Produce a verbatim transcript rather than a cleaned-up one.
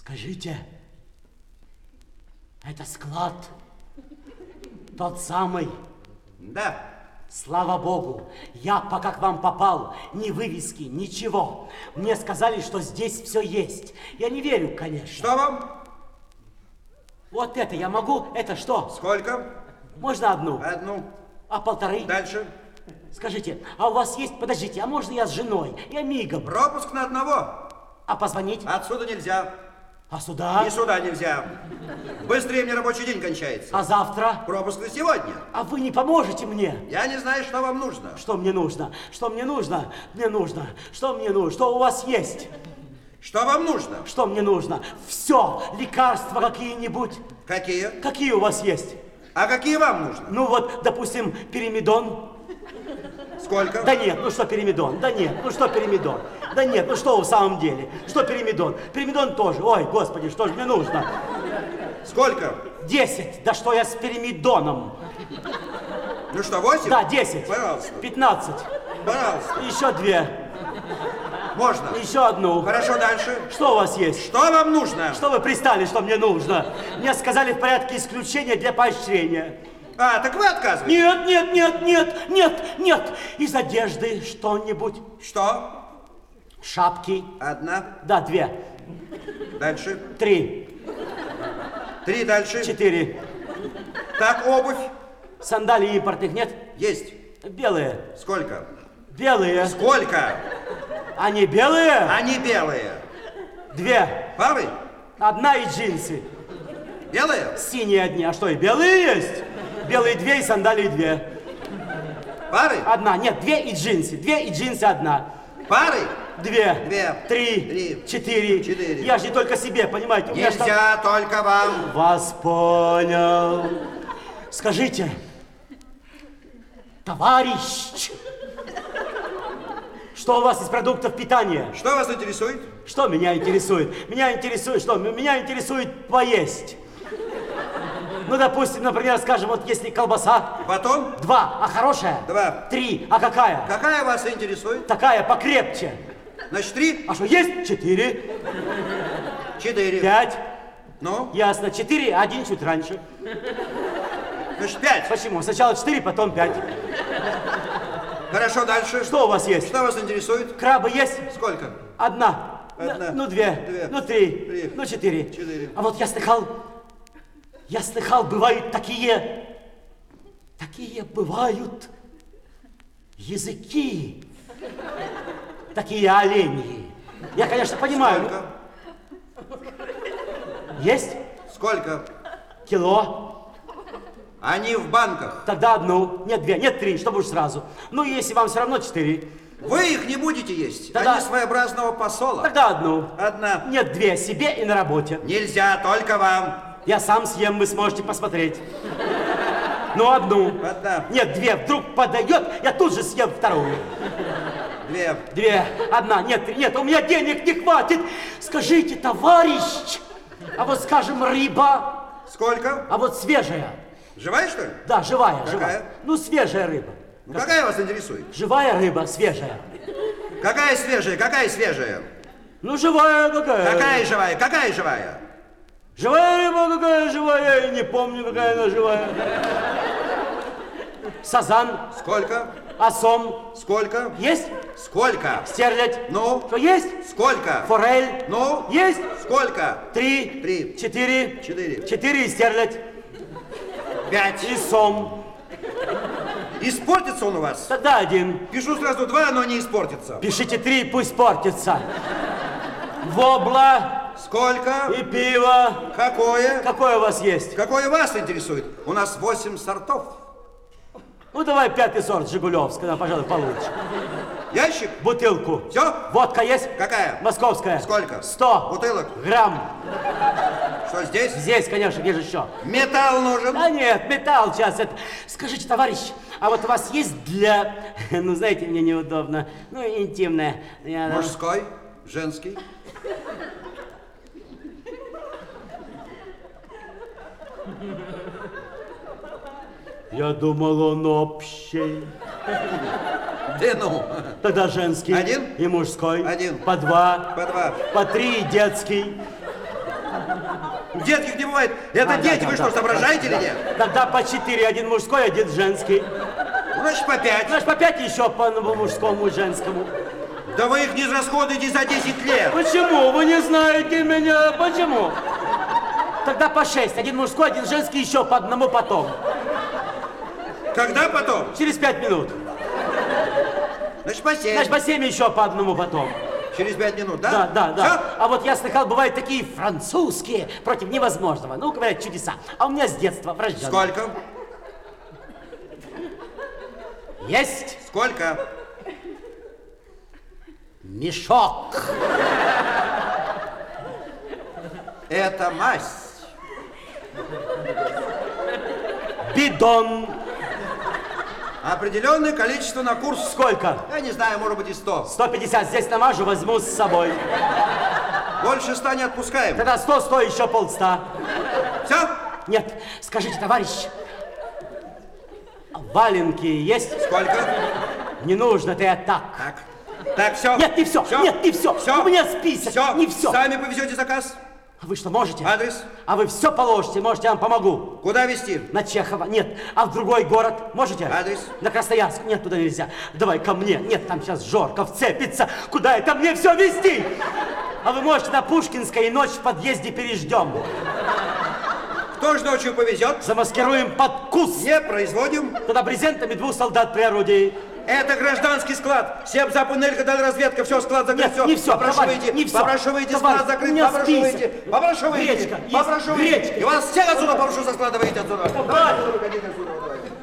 Скажите, это склад тот самый? Да. Слава Богу, я пока к вам попал, ни вывески, ничего. Мне сказали, что здесь все есть. Я не верю, конечно. Что вам? Вот это я могу, это что? Сколько? Можно одну? Одну. А полторы? Дальше. Скажите, а у вас есть, подождите, а можно я с женой? Я мигом. Пропуск на одного. А позвонить? Отсюда нельзя. А сюда? И сюда нельзя. Быстрее мне рабочий день кончается. А завтра? Пропуск на сегодня. А вы не поможете мне? Я не знаю, что вам нужно. Что мне нужно? Что мне нужно? Мне нужно. Что мне нужно? Что у вас есть? Что вам нужно? Что мне нужно? Все. Лекарства какие-нибудь. Какие? Какие у вас есть? А какие вам нужно? Ну вот, допустим, пиримидон. Сколько? Да нет, ну что пиримидон? Да нет, ну что пиримидон? Да нет, ну что в самом деле? Что пиримидон? Пиримидон тоже. Ой, господи, что же мне нужно? Сколько? Десять. Да что я с пиримидоном? Ну что, восемь? Да, десять. Пожалуйста. Пятнадцать. Пожалуйста. Еще две. Можно. Еще одну. Хорошо, дальше. Что у вас есть? Что вам нужно? Что вы пристали, что мне нужно? Мне сказали в порядке исключения для поощрения. А, так вы отказываете? Нет, нет, нет, нет, нет, нет. Из одежды что-нибудь. Что? Шапки. Одна. Да, две. Дальше. Три. Три дальше. Четыре. Так, обувь. Сандалий импортных нет? Есть. Белые. Сколько? Белые. Сколько? Они белые? Они белые. Две. Пары? Одна и джинсы. Белые? Синие одни. А что, и белые есть? Белые две и сандалии две. Пары? Одна. Нет, две и джинсы. Две и джинсы одна. Пары? Две. Две. Три. Три. Четыре. Четыре. Я же не только себе, понимаете? У меня ж там- Нельзя только вам. Вас понял. Скажите, товарищ, что у вас из продуктов питания? Что вас интересует? Что меня интересует? Меня интересует что? Меня интересует поесть. Ну, допустим, например, скажем, вот если колбаса. Батон? Два. А хорошая? Два. Три. А какая? Какая вас интересует? Такая покрепче. Значит, три? А что, есть? Четыре. Четыре. Пять. Ну? Ясно. Четыре, один чуть раньше. Значит, пять. Почему? Сначала четыре, потом пять. Хорошо, дальше. Что у вас есть? Что вас интересует? Крабы есть? Сколько? Одна. Одна. Ну, две. Две. Ну, три. Три. Ну, четыре. Четыре. А вот я слыхал, я слыхал, бывают такие, такие бывают языки, такие оленьи. Я, конечно, понимаю. Сколько? Есть? Сколько? Кило. Они в банках. Тогда одну. Нет, две. Нет, три, чтобы уж сразу. Ну, если вам все равно четыре. Вы их не будете есть. Тогда- Они своеобразного посола. Тогда одну. Одна. Нет, две. Себе и на работе. Нельзя, только вам. Я сам съем, вы сможете посмотреть. Ну, одну. Одна. Нет, две. Вдруг подойдет, я тут же съем вторую. Две. Две. Одна. Нет, три. Нет, у меня денег не хватит. Скажите, товарищ, а вот, скажем, рыба, Сколько? а вот свежая. Живая, что ли? Да, живая, Какая? живая. Ну, свежая рыба. Ну, какая вас интересует? Живая рыба, свежая. Какая свежая? Какая свежая? Ну, живая какая? Какая живая? Какая живая? Живая рыба какая живая, я не помню, какая она живая. Сазан, Сколько? осом. Сколько? Есть? Сколько? Стерлядь. Ну? Что есть? Сколько? Форель. Ну? Есть? Сколько? Три. Три. Четыре. Четыре. Четыре и стерлядь. Пять. И сом. Испортится он у вас? Тогда один. Пишу сразу два, но не испортится. Пишите три, пусть портится. Вобла Сколько? и пиво. Какое? Какое у вас есть? Какое вас интересует? У нас восемь сортов. Ну, давай пятый сорт Жигулевского, пожалуй, получше. Ящик? Бутылку. Все? Водка есть? Какая? Московская. Сколько? Сто. Бутылок? Грамм. Что здесь? Здесь, конечно, где же еще? Металл нужен. Да нет, металл сейчас это. Скажите, товарищ, а вот у вас есть для, ну, знаете, мне неудобно, ну, интимное. Я, да. Мужской? Женский? Я думал, он общий. Да ну. Тогда женский. Один? И мужской. Один. По два. По два. По три и детский. Детских не бывает. Это А, дети, да, вы да, что, да. соображаете или нет? Тогда по четыре, один мужской, один женский. Значит, по пять. Значит, по пять еще по мужскому и женскому. Да вы их не израсходуете за десять лет. Почему? Вы не знаете меня. Почему? Тогда по шесть. Один мужской, один женский, еще по одному потом. Когда потом? Через пять минут. Значит, по семь. Значит, по семь еще по одному потом. Через пять минут, да? Да, да, да. Всё? А вот я слыхал, бывают такие французские против невозможного. Ну, говорят, чудеса. А у меня с детства врожденный. Сколько? Есть Сколько? мешок. Это масть. Бидон. Определенное количество на курс. Сколько? Я не знаю, может быть и сто. сто пятьдесят здесь намажу, возьму с собой. Больше ста не отпускаем. Тогда сто, сто, еще полста. Все? Нет, скажите, товарищ, валенки есть? Сколько? Не нужно, ты я так. Так. Так, все. Нет, не все, нет, не все. Все. У меня список, Все. не все. Сами повезете заказ. А вы что, можете? Адрес? А вы все положите, можете, я вам помогу. Куда везти? На Чехова, нет. А в другой город можете? Адрес? На Красноярск, нет, туда нельзя. Давай ко мне, нет, там сейчас Жорка вцепится. Куда это мне все везти? А вы можете на Пушкинской, и ночь в подъезде переждем. Кто же ночью повезет? Замаскируем под кус. Не производим. Туда брезентами двух солдат при орудии. Это гражданский склад. Сеп, панелька, даль разведка. Все, склад закрыт. Нет, все. не все, Попрошу товарищ, выйти. не все. Попрошу выйти, Товарищ, склад закрыт. у меня Попрошу список. выйти. Попрошу выйти. Гречка, есть Попрошу выйти. гречка. И вас всех отсюда попрошу со склада выйти отсюда. Давайте, выходите отсюда. Давайте.